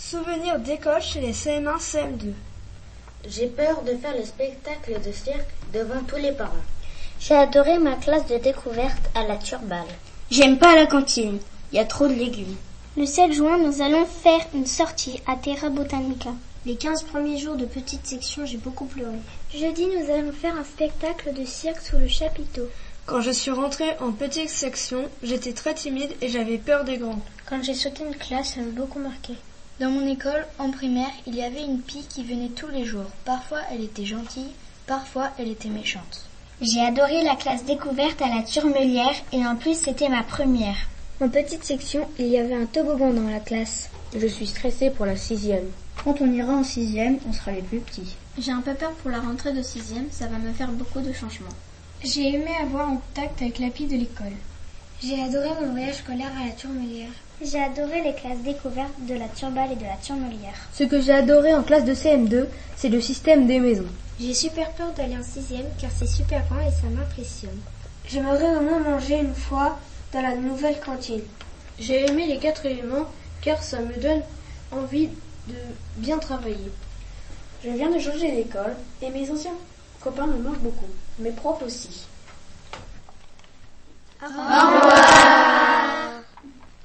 Souvenirs d'école chez les CM1, CM2. J'ai peur de faire le spectacle de cirque devant tous les parents. J'ai adoré ma classe de découverte à la Turballe. J'aime pas la cantine, il y a trop de légumes. Le 7 juin, nous allons faire une sortie à Terra Botanica. Les 15 premiers jours de petite section, j'ai beaucoup pleuré. Jeudi, nous allons faire un spectacle de cirque sous le chapiteau. Quand je suis rentrée en petite section, j'étais très timide et j'avais peur des grands. Quand j'ai sauté une classe, ça m'a beaucoup marqué. Dans mon école, en primaire, il y avait une pie qui venait tous les jours. Parfois, elle était gentille, parfois, elle était méchante. J'ai adoré la classe découverte à la Turmelière et en plus, c'était ma première. En petite section, il y avait un toboggan dans la classe. Je suis stressée pour la 6e. Quand on ira en 6e, on sera les plus petits. J'ai un peu peur pour la rentrée de 6e, ça va me faire beaucoup de changements. J'ai aimé avoir un contact avec la pie de l'école. J'ai adoré mon voyage scolaire à la Turmelière. J'ai adoré les classes découvertes de la Turballe et de la Turmelière. Ce que j'ai adoré en classe de CM2, c'est le système des maisons. J'ai super peur d'aller en 6e car c'est super grand et ça m'impressionne. J'aimerais au moins manger une fois dans la nouvelle cantine. J'ai aimé les 4 éléments car ça me donne envie de bien travailler. Je viens de changer d'école et mes anciens copains me manquent beaucoup. Mes profs aussi. Au revoir.